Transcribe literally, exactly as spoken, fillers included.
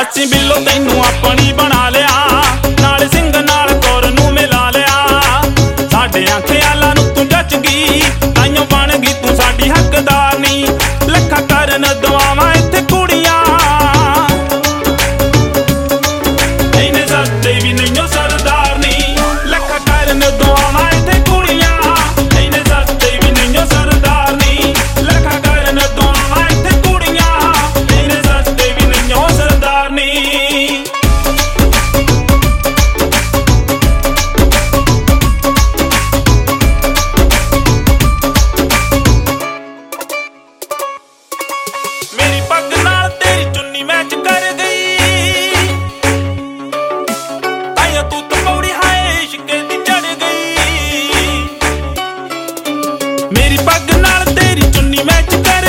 ਅਸੀਂ ਬਿੱਲੋ ਤੈਨੂੰ ਆਪਣੀ ਬਣਾ ਲਿਆ, ਨਾਲ ਸਿੰਘ ਨਾਲ ਕੌਰ ਨੂੰ ਮਿਲਾ ਲਿਆ। ਸਾਡਿਆਂ ਖਿਆਲਾਂ ਨੂੰ ਤੂੰ ਜੱਜ ਗਈ, ਤਾਈਓ ਬਣ ਗਈ ਤੂੰ ਸਾਡੀ ਹੱਕਦਾਰ ਨੀ। ਲੱਖਾਂ ਕਰਨ ਦੁਆਵਾਂ ਇੱਥੇ ਕੁੜੀਆਂ, ਇਹਨੇ ਸੱਤੇ ਵੀ ਨਹੀਂਓ ਸਰਦਾਰ ਨੀ। ਲੱਖਾਂ ਕਰਨ ਦੁਆਵਾਂ ਇੱਥੇ ਕੁੜੀਆਂ, ਇਹਨੇ ਸੱਤੇ ਵੀ ਨਹੀਂਓ ਸਰਦਾਰ ਨੀ। ਲੱਖਾਂ ਕਰਨ ਦੁਆਵਾਂ ਇੱਥੇ ਕੁੜੀਆਂ, ਇਹਨੇ ਸੱਤੇ ਵੀ ਨਹੀਂਓ ਸਰਦਾਰ ਨੀ। ਮੇਰੀ ਪੱਗ ਨਾਲ ਤੇਰੀ ਚੁੰਨੀ ਮੈਚ ਕਰ ਗਈ, ਤਾਈਓ ਤੂੰ ਤਾਂ ਪੌੜੀ ਹਾਏ ਇਸ਼ਕੇ ਦੀ ਚੜ ਗਈ। ਮੇਰੀ ਪੱਗ ਨਾਲ ਤੇਰੀ ਚੁੰਨੀ ਮੈਚ ਕਰ